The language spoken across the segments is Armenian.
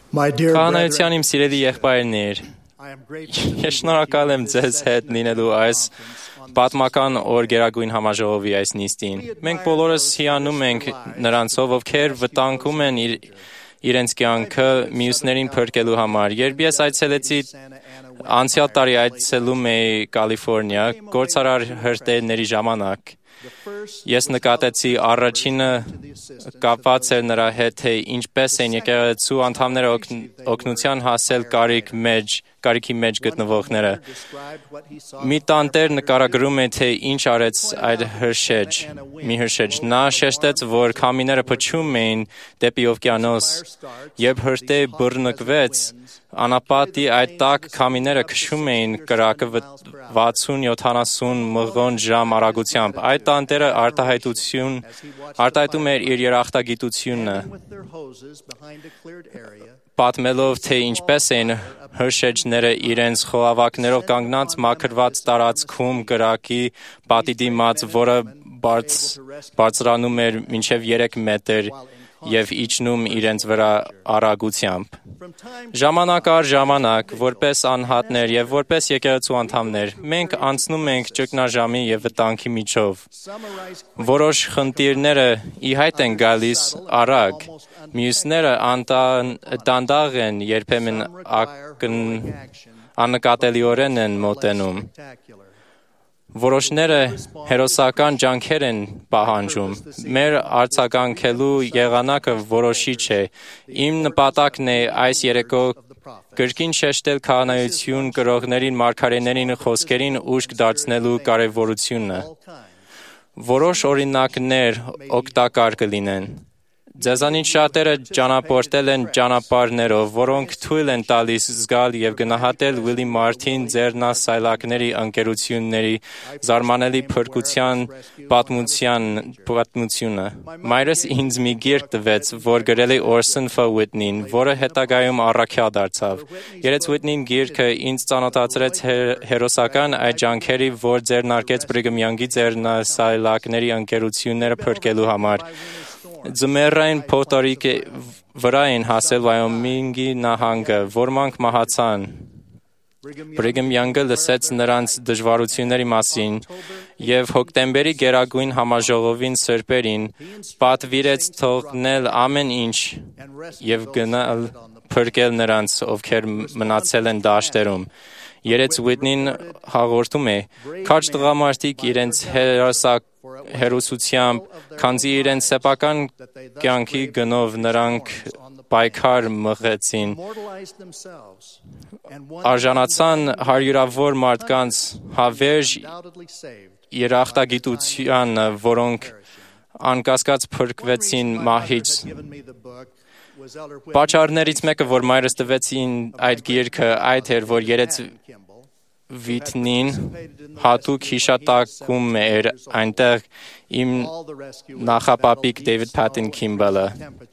Քահանայության իմ սիրելի եղբայրներ, ես շնորհակալ եմ ձեզ հետ լինելու այս պատմական օր գերագույն համաժողովի այս նիստին։ Մենք բոլորս հիանում ենք նրանցով, ովքեր վտանգում են իրենց կյանքը մյուսներին փրկելու համար։ Երբ ես այցելեցի անցյալ տարի այցելում էի Կալիֆոռնիա գործարար հրտեհների ժամանակ, ես նկատեցի առաջինը կապված էր նրա հետ, թե ինչպես են եկեղեցու անդամները օգնության հասել կարիքի մեջ գտնվողները։ Մի տանտեր նկարագրում է, թե ինչ արեց այդ հրշեջ։ Նա շեշտեց, որ քամիները փչում էին դեպի օվկիանոս, երբ հրտեհը բռնկվեց, անապատի այդ տաք քամիները քշում էին կրակը 60-70 մղոն/ժամ արագությամբ։ Այդ տանտերը արտահայտում էր իր երախտագիտությունը, պատմելով, թե ինչպես էին հրշեջները իրենց խողովակներով կանգնած մաքրված տարածքում կրակի պատի դիմաց, որը բարձրանում էր մինչև 3 մետր և իջնում իրենց վրա արագությամբ։ Ժամանակ առ ժամանակ, որպես անհատներ և որպես եկեղեցու անդամներ, մենք անցնում ենք ճգնաժամի և վտանգի միջով։ Որոշ խնդիրները ի հայտ են գալիս արագ, մյուսները դանդաղ են, երբեմն աննկատելիորեն են մոտենում։ Որոշները հերոսական ջանքեր են պահանջում։ Մեր արձագանքելու եղանակը որոշիչ է։ Իմ նպատակն է այս երեկո կրկին շեշտել քահանայություն կրողներին մարգարեներին խոսքերին ուշք դարձնելու կարևորությունը։ Որոշ օրինակներ օգտակար կլինեն։ Ձեզանից շատերը ճանապարհորդել են ճանապարհներով, որոնք թույլ են տալիս զգալ և գնահատել Ուիլի Մարթին ձեռնասայլակների ընկերությունների զարմանալի փրկության պատմությունը։ Մայրս ինձ մի գիրք տվեց, որ գրել է Օրսոն Ֆ. Ուիթնին, որը հետագայում առաքյալ դարձավ։ Երեց Ուիթնին գիրքը ինձ ծանոթացրեց հերոսական այդ ջանքերի, որ ձեռնարկեց Բրիգհամ Յանգի ձեռնասայլակների ընկերությունները փրկելու համար։ Ձմեռային փոթորիկի վրա են հասել Վայոմինգի նահանգը, ոմանք մահացան։ Բրիգհամ Յանգը լսեց նրանց դժվարությունների մասին և հոկտեմբերի գերագույն համաժողովին սրբերին պատվիրեց թողնել ամեն ինչ և գնալ փրկել նրանց, ովքեր մնացել են դաշտերում։ Երեց Ուիթնին հաղորդում է. «Քաջ տղամարդիկ իրենց հերոսությամբ, քանզի իրենց սեփական կյանքի գնով նրանք պայքար մղեցին, արժանացան հարյուրավոր մարդկանց հավերժ երախտագիտությանը, որոնք անկասկած փրկվեցին մահից»։ Պատճառներից մեկը, որ մայրս տվեց այդ գիրքը, այդ էր, որ երեց Ուիթնին հատուկ հիշատակում էր այնտեղ իմ նախապապիկ Դեյվիդ Փաթին Քիմբելը։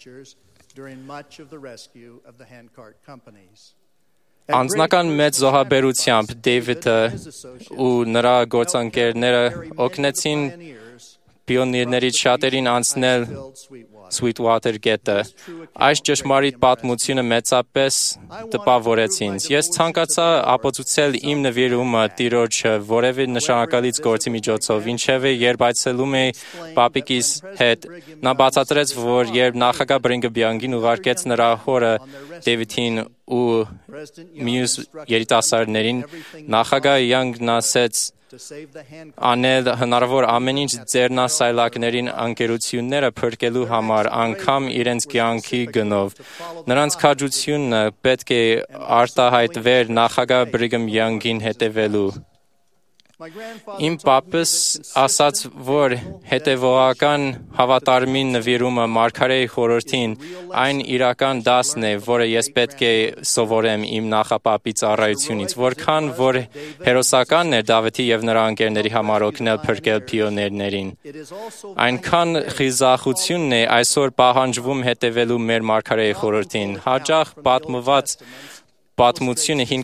Անձնական մեծ զոհաբերությամբ Դեյվիդը ու նրա գործընկերները օգնեցին պիոներներից շատերին անցնել Sweetwater գետը։ Այս ճշմարիտ պատմությունը մեծապես տպավորեց ինձ։ Ես ցանկացա ապացուցել իմ նվիրումը Տիրոջը որևէ նշանակալից գործի միջոցով, ինչևէ երբ այցելում էի պապիկիս հետ, նա բացատրեց, որ երբ նախագահ Բրիգհամ Յանգին ուղարկեց նրա հորը Դեյվիդին ու մյուս երիտասարդներին, նախագահ Յանգն ասեց անել հնարավոր ամեն ինչ ձեռնասայլակներին ընկերությունները փրկելու համար, անգամ իրենց կյանքի գնով։ Նրանց քաջությունը պետք է արտահայտվեր նախագահ Բրիգհամ Յանգին հետևելու։ Իմ պապս ասաց, որ հետևողական հավատարմին նվիրումը մարգարեի խորհրդին այն իրական դասն է, որը ես պետք է սովորեմ իմ նախապապի ծառայությունից, որքան որ հերոսականն էր Դավթի և նրա ընկերների համար օգնել փրկել պիոներներին։ Այնքան խիզախությունն է այսօր պահանջվում հետևելու մեր մարգարեի խորհրդին։ Հաճախ պատմված պատմությունը հին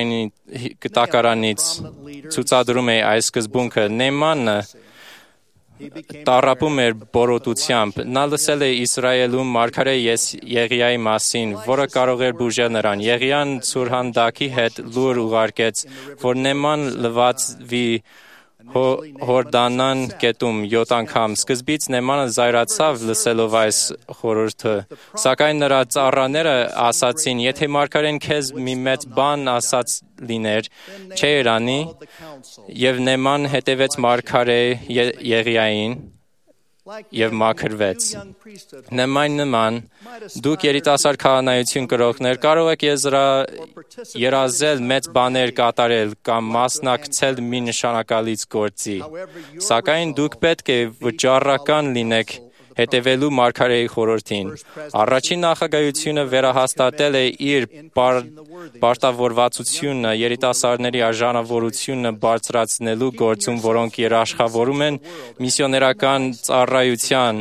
կտակարանից ցուցադրում է այս սկզբունքը. Նեմանը տառապում էր բորոտությամբ։ Նա լսել է Իսրայելում մարգարե Եղիայի մասին, որը կարող էր բուժել նրան։ Եղիան Ցուրհանդակի հետ լուր ուղարկեց, որ Նեման լվացվի Հորդանան գետում 7 անգամ։ Սկզբից Նեմանը զայրացավ լսելով այս խորհուրդը, սակայն նրա ծառաները ասացին. «Եթե մարգարեն քեզ մի մեծ բան ասած լիներ, չէր անի»։ Եվ Նեման հետևեց մարգարե Եղիային և մաքրվեց։ Նման, դուք երիտասարդ քահանայություն կրողներ, կարող եք երազել մեծ բաներ կատարել կամ մասնակցել մի նշանակալից գործի, սակայն դուք պետք է վճռական լինեք հետևելու մարգարեի խորհրդին։ Առաջին նախագահությունը վերահաստատել է իր պարտավորվածությունը երիտասարդների արժանավորությունը բարձրացնելու գործում, որոնք երաշխավորում են միսիոներական ծառայության։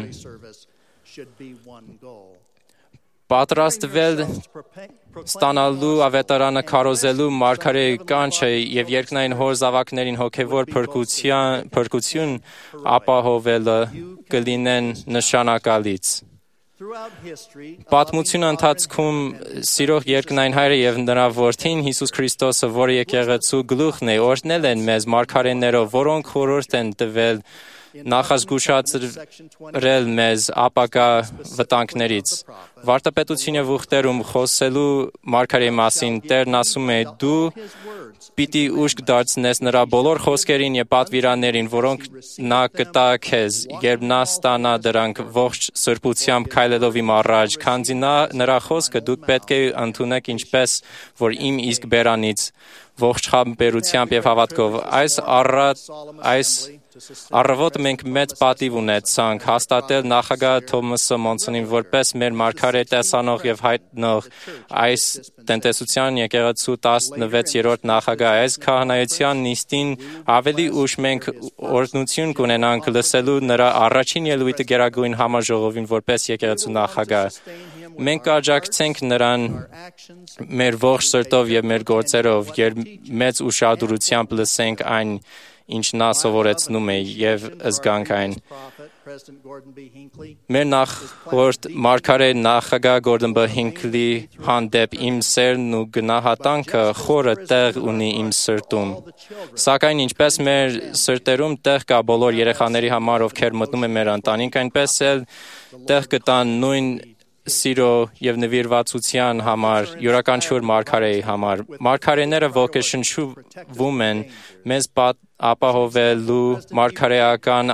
Պատրաստվել ստանալու ավետարանը քարոզելու մարգարեի կանչը և երկնային հոր զավակներին հոգևոր փրկություն ապահովելը կլինեն նշանակալից։ Պատմության ընթացքում սիրող երկնային Հայրը և նրա որդին Հիսուս Քրիստոսը, որը եկեղեցու գլուխն է, օրհնել են մեզ մարգարեներով, որոնք խորհուրդ են տվել նախազգուշացրել մեզ ապագա վտանգներից։ Վարդապետություն և ուխտերում խոսելու մարգարեի մասին Տերն ասում է. «Դու պիտի ուշք դարձնես նրա բոլոր խոսքերին և պատվիրաններին, որոնք նա կտա քեզ, երբ նա ստանա դրանք ողջ սրբությամբ քայլելով իմ առաջ, քանզի նրա խոսքը դուք պետք է ընդունեք ինչպես որ իմ իսկ բերանից ողջ խաբերությամբ և հավատքով»։ Այս առավոտը մենք մեծ պատիվ ունեցանք հաստատել նախագահ Թոմասը Մոնսոնին որպես մեր մարգարե տեսանող և հայտնող այս տնտեսության եկեղեցու 16-րդ նախագահ։ Այս քահանայության նիստին ավելի ուշ մենք օրհնություն կունենանք լսելու նրա առաջին ելույթը Գերագույն համաժողովին որպես եկեղեցու նախագահ։ Մենք կաջակցենք նրան մեր ողջ սրտով և մեր գործերով, երբ մեծ ուշադրությամբ լսենք այն, ինչ նա սովորեցնում է և զգանք այն։ Մեր նախորդ մարգարե նախագահ Գորդոն B. Հինքլի հանդեպ իմ սերն ու գնահատանքը խորը տեղ ունի իմ սրտում։ Սակայն ինչպես մեր սրտերում տեղ կա բոլոր երեխաների համար, ովքեր մտնում են մեր ընտանիք, այնպես էլ տեղ կտան նույն սիրո և նվիրվածության համար յուրաքանչյուր մարգարեի համար։ Մարգարեները ոգեշնչվում են մեզ ապահովելու մարգարեական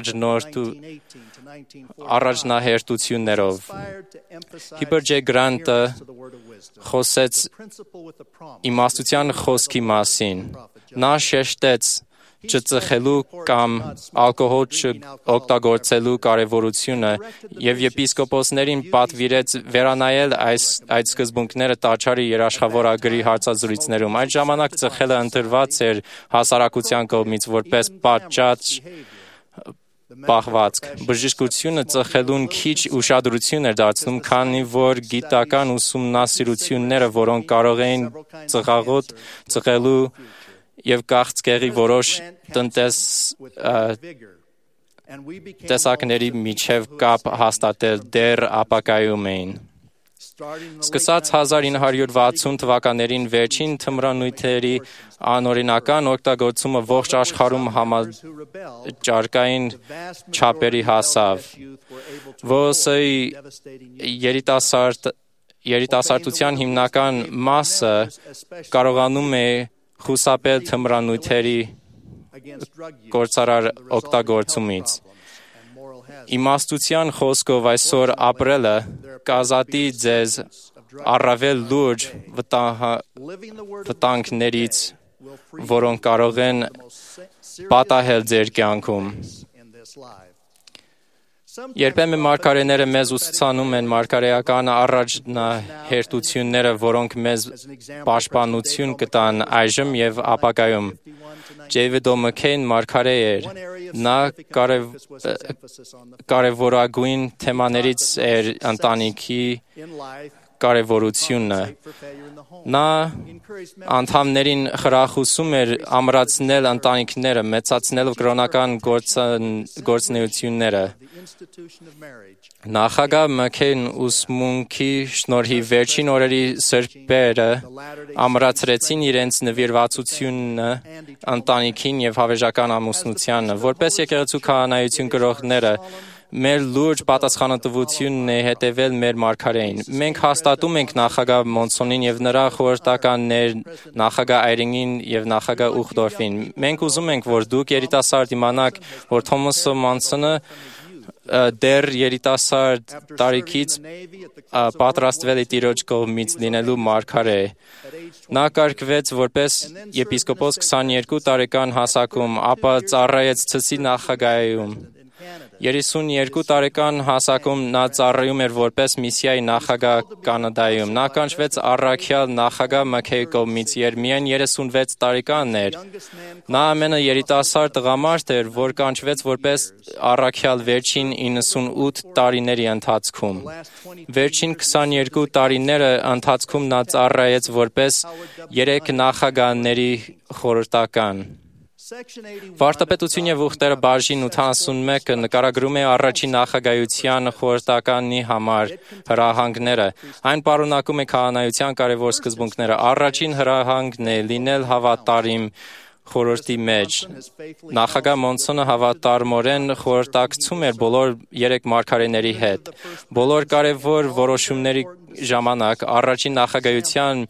առաջնահերթություններով։ Հիբեր Ջ. Գրանտը խոսեց իմաստության խոսքի մասին։ Նա շեշտեց չծխելու կամ ալկոհոլ չօգտագործելու կարևորությունը և եպիսկոպոսներին պատվիրեց վերանայել այդ սկզբունքները տաճարի երաշխավորագրի հարցազրույցներում։ Այդ ժամանակ ծխելը ընտրված էր հասարակության կողմից որպես պատշաճ պահվածք։ Բժշկությունը ծխելուն քիչ ուշադրություն էր դարձնում, քանի որ գիտական ուսումնասիրությունները, որոնք կարող էին ծխախոտ ծխելու և քաղցկեղի որոշ տեսակների միջև կապ հաստատել դեռ ապակայում էին։ Սկսած 1960 թվականներին վերջին թմրանյութերի անօրինական օգտագործումը ողջ աշխարհում համաճարակային չափերի հասավ։ ՈՍԸ-ի երիտասարդության հիմնական մասը կարողանում է խուսափել թմրանյութերի կործարար օգտագործումից։ Իմաստության խոսքով այսօր ապրելը կազատի ձեզ առավել լուրջ վտանգներից, որոնք կարող են պատահել ձեր կյանքում։ Երբեմն մարգարեները մեզ ուսուցանում են մարգարեական առաջնահերթությունները, որոնք մեզ պաշտպանություն կտան այժմ և ապագայում։ Ջեյվիդ Օ'Մաքքեյն մարգարե էր։ Նա կարևորագույն թեմաներից էր ընտանիքի կարևորությունը։ Նա անդամներին խրախուսում էր ամրացնել ընտանիքները, մեծացնելով կրոնական գործունեությունները։ Նախագահ Մաքքեյն ուսմունքի շնորհիվ վերջին օրերի սրբերը ամրացրեցին իրենց նվիրվածությունը ընտանիքին և հավերժական ամուսնությանը։ Որպես եկեղեցու քահանայություն կրողները, մեր լուրջ պատասխանատվությունն է հետևել մեր մարգարեին։ Մենք հաստատում ենք նախագահ Մոնսոնին և նրա խորհրդականներ նախագահ Այրինգին և նախագահ Ուխդորֆին։ Մենք ուզում ենք, որ դուք երիտասարդ իմանաք, որ Թոմաս Մոնսոնը դեռ երիտասարդ տարիքից պատրաստվել է Տիրոջ կողմից լինելու մարգարե։ Նա կարգվեց որպես եպիսկոպոս 22 տարեկան հասակում, ապա ծառայեց Ցսի նախագահայում։ 32 տարեկան հասակում նա ծառայում էր որպես միսիայի նախագահ Կանադայում։ Նա կանչվեց առաքյալ նախագահ Մաքքեյի կողմից, երբ միայն 36 տարեկան էր։ Նա ամենաերիտասարդ տղամարդ էր, որ կանչվեց որպես առաքյալ վերջին 98 տարիների ընթացքում։ Վերջին 22 տարիները ընթացքում նա ծառայեց որպես 3 նախագահների խորհրդական։ Վարդապետություն և ուխտերը բաժին 81-ը նկարագրում է առաջին նախագահության խորհրդականի համար հրահանգները։ Այն պարունակում է քահանայության կարևոր սկզբունքները։ Առաջին հրահանգն է լինել հավատարիմ խորհրդի մեջ։ Նախագահ Մոնսոնը հավատարմորեն խորհրդակցում էր բոլոր 3 մարգարեների հետ։ Բոլոր կարևոր որոշումների ժամանակ առաջին նախագահության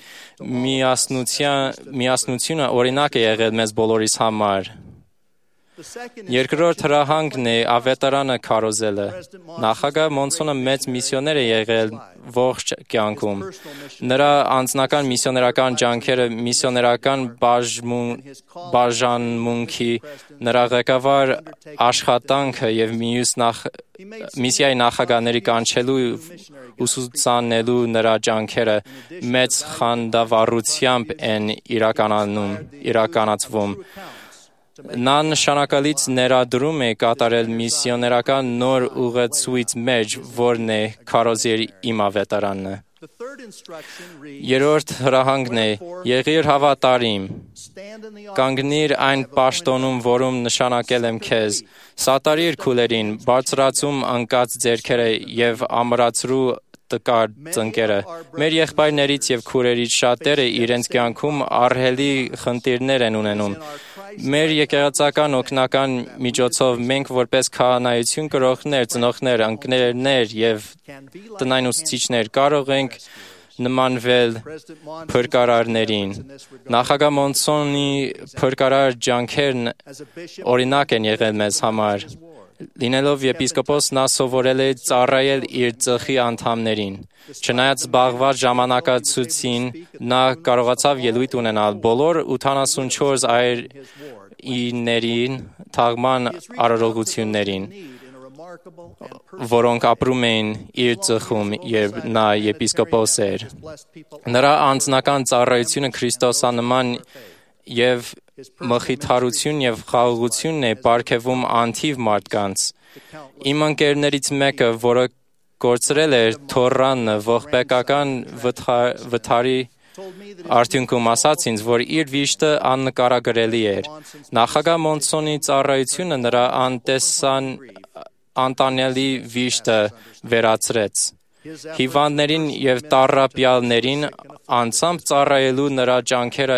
միասնությունը օրինակ է եղել մեզ բոլորիս համար։ Երկրորդ հրահանգն է ավետարանը քարոզելը։ Նախագահ Մոնսոնը մեծ միսիոներ է եղել ողջ կյանքում։ Նրա անձնական միսիոներական ջանքերը, միսիոներական բաժանմունքի, նրա ղեկավար աշխատանքը և միսիայի նախագահների կանչելու ուսուցանելու նրա ջանքերը մեծ խանդավառությամբ են իրականացվում։ Նա նշանակալից ներդրում է կատարել միսիոներական նոր ուղեցույց մեջ, որն է քարոզիր իմ ավետարանը։ Երրորդ հրահանգն է. եղիր հավատարիմ, կանգնիր այն պաշտոնում, որում նշանակել եմ քեզ, սատարիր քուլերին, բարձրացում ընկած ձեռքերը և ամրացրու տկար ծնկերը։ Մեր եղբայրներից և քուրերից շատերը իրենց կյանքում ահռելի խնդիրներ են ունենում։ Մեր եկեղեցական օգնական միջոցով մենք որպես քահանայություն կրողներ, ծնողներ, ընկերներ և տնային ուսուցիչներ կարող ենք նմանվել փրկարարներին։ Նախագահ Մոնսոնի փրկարար ջանքերն օրինակ են եղել մեզ համար։ Լինելով եպիսկոպոս, նա սովորել է ծառայել իր ծխի անդամներին։ Չնայած զբաղված ժամանակացույցին, նա կարողացավ ելույթ ունենալ բոլոր 84 այրիներին թաղման արարողություններին, որոնք ապրում էին իր ծխում, երբ նա եպիսկոպոս էր։ Նրա անձնական ծառայությունը քրիստոսանման և մխիթարություն և խաղաղությունն է պարգևում անթիվ մարդկանց։ Իմ ընկերներից մեկը, որը կորցրել էր թոռանը ողբեկական վթարի արդյունքում, ասաց ինձ, որ իր վիշտը աննկարագրելի էր։ Նախագահ Մոնսոնի ծառայությունը նրա անտանելի վիշտը վերացրեց։ Հիվանդներին և տառապյալներին անձամբ ծառայելու նրա ջանքերը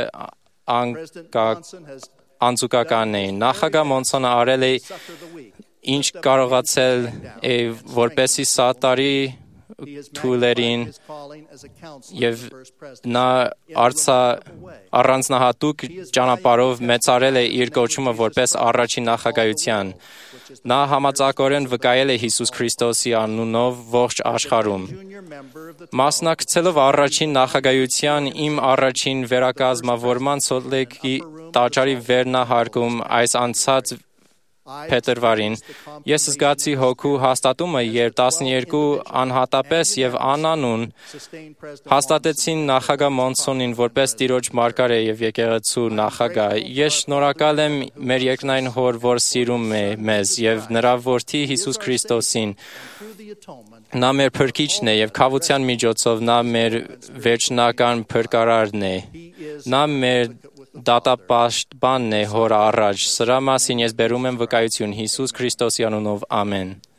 անձուկական էին։ Նախագահ Մոնսոնը արել է ինչ կարողացել է, որպեսզի սատարի քուլերին, և նա առանձնահատուկ ճանապարհով մեծարել է իր կոչումը որպես առաջին նախագահության։ Նա համաձայնորեն վկայել է Հիսուս Քրիստոսի անունով ողջ աշխարհում։ Մասնակցելով առաջին նախագահության իմ առաջին վերակազմավորման Սոլտ Լեյքի տաճարի վերնահարկում այս անցած Փետրվարին ես զգացի հոգու հաստատումը, երբ 12 անհատապես եւ անանուն հաստատեցին նախագահ Մոնսոնին որպես Տիրոջ մարգարե եւ եկեղեցու նախագահ։ Ես շնորհակալ եմ մեր երկնային Հոր, որ սիրում է մեզ, եւ նրա որդի Հիսուս Քրիստոսին։ Նա մեր փրկիչն է եւ քավության միջոցով նա մեր վերջնական փրկարարն է։ Նա մեր դատապաշտպանն է Հոր առաջ։ Սրա մասին ես բերում եմ վկայություն Հիսուս Քրիստոսի անունով։ Ամեն։